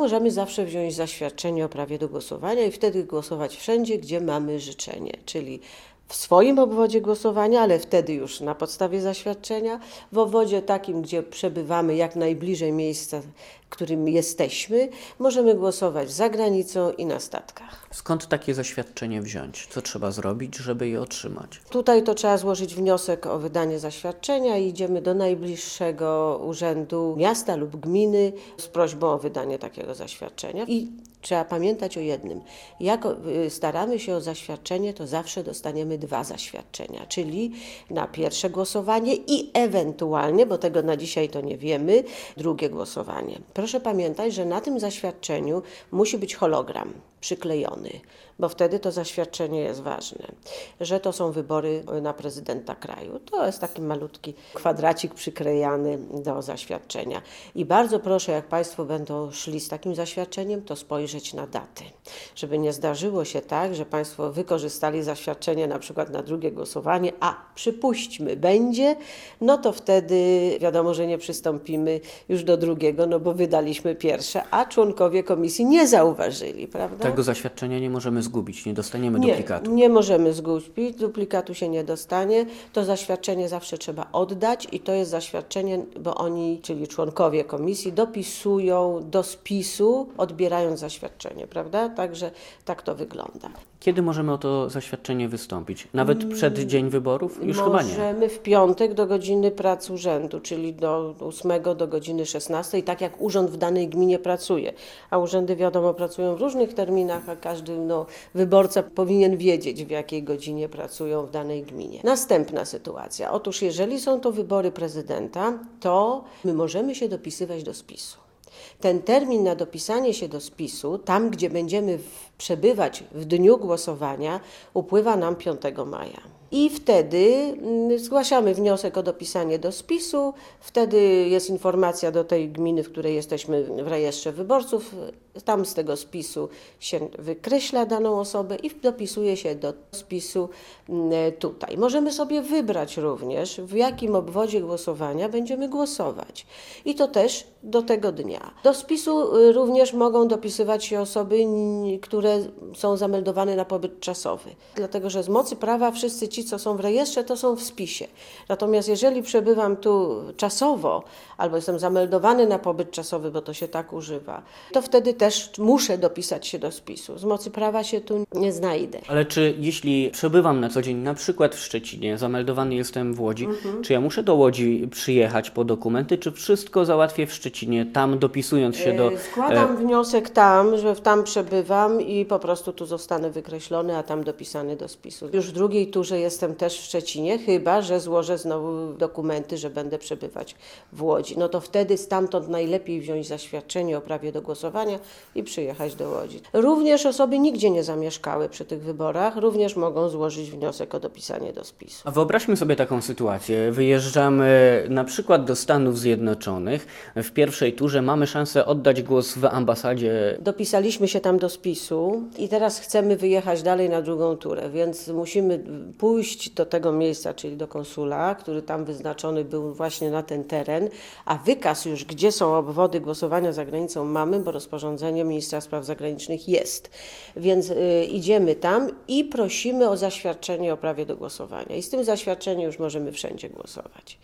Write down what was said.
możemy zawsze wziąć zaświadczenie o prawie do głosowania i wtedy głosować wszędzie, gdzie mamy życzenie, czyli w swoim obwodzie głosowania, ale wtedy już na podstawie zaświadczenia, w obwodzie takim, gdzie przebywamy jak najbliżej miejsca, w którym jesteśmy, możemy głosować za granicą i na statkach. Skąd takie zaświadczenie wziąć? Co trzeba zrobić, żeby je otrzymać? Tutaj to trzeba złożyć wniosek o wydanie zaświadczenia i idziemy do najbliższego urzędu miasta lub gminy z prośbą o wydanie takiego zaświadczenia. I trzeba pamiętać o jednym. Jak staramy się o zaświadczenie, to zawsze dostaniemy 2 zaświadczenia, czyli na pierwsze głosowanie i ewentualnie, bo tego na dzisiaj to nie wiemy, drugie głosowanie. Proszę pamiętać, że na tym zaświadczeniu musi być hologram przyklejony, bo wtedy to zaświadczenie jest ważne, że to są wybory na prezydenta kraju. To jest taki malutki kwadracik przyklejany do zaświadczenia. I bardzo proszę, jak Państwo będą szli z takim zaświadczeniem, to spojrzeć na daty, żeby nie zdarzyło się tak, że Państwo wykorzystali zaświadczenie na przykład na drugie głosowanie, a przypuśćmy będzie, no to wtedy wiadomo, że nie przystąpimy już do drugiego, no bo wydaliśmy pierwsze, a członkowie komisji nie zauważyli, prawda? Tego zaświadczenia nie możemy zgubić, nie dostaniemy duplikatu. Nie możemy zgubić, duplikatu się nie dostanie. To zaświadczenie zawsze trzeba oddać i to jest zaświadczenie, bo oni, czyli członkowie komisji, dopisują do spisu, odbierając zaświadczenie, prawda? Także tak to wygląda. Kiedy możemy o to zaświadczenie wystąpić? Nawet przed dzień wyborów? Już chyba nie. Możemy w piątek do godziny pracy urzędu, czyli do 8 do godziny 16, tak jak urząd w danej gminie pracuje. A urzędy wiadomo pracują w różnych terminach, a każdy wyborca powinien wiedzieć, w jakiej godzinie pracują w danej gminie. Następna sytuacja. Otóż jeżeli są to wybory prezydenta, to my możemy się dopisywać do spisu. Ten termin na dopisanie się do spisu, tam gdzie będziemy przebywać w dniu głosowania, upływa nam 5 maja. I wtedy zgłaszamy wniosek o dopisanie do spisu, wtedy jest informacja do tej gminy, w której jesteśmy w rejestrze wyborców, tam z tego spisu się wykreśla daną osobę i dopisuje się do spisu tutaj. Możemy sobie wybrać również, w jakim obwodzie głosowania będziemy głosować. I to też do tego dnia. Do spisu również mogą dopisywać się osoby, które są zameldowane na pobyt czasowy. Dlatego, że z mocy prawa wszyscy ci, co są w rejestrze, to są w spisie. Natomiast jeżeli przebywam tu czasowo, albo jestem zameldowany na pobyt czasowy, bo to się tak używa, to wtedy też muszę dopisać się do spisu. Z mocy prawa się tu nie znajdę. Ale czy jeśli przebywam na co dzień, na przykład w Szczecinie, zameldowany jestem w Łodzi, czy ja muszę do Łodzi przyjechać po dokumenty, czy wszystko załatwię w Szczecinie, tam dopisując się do... Składam wniosek tam, że tam przebywam i po prostu tu zostanę wykreślony, a tam dopisany do spisu. Już w drugiej turze jestem też w Szczecinie, chyba że złożę znowu dokumenty, że będę przebywać w Łodzi. No to wtedy stamtąd najlepiej wziąć zaświadczenie o prawie do głosowania i przyjechać do Łodzi. Również osoby nigdzie nie zamieszkały przy tych wyborach, również mogą złożyć wniosek o dopisanie do spisu. A wyobraźmy sobie taką sytuację. Wyjeżdżamy na przykład do Stanów Zjednoczonych. W pierwszej turze mamy szansę oddać głos w ambasadzie. Dopisaliśmy się tam do spisu i teraz chcemy wyjechać dalej na drugą turę, więc musimy pójść do tego miejsca, czyli do konsula, który tam wyznaczony był właśnie na ten teren, a wykaz już, gdzie są obwody głosowania za granicą mamy, bo rozporządzenie ministra spraw zagranicznych jest. Więc idziemy tam i prosimy o zaświadczenie o prawie do głosowania. I z tym zaświadczeniem już możemy wszędzie głosować.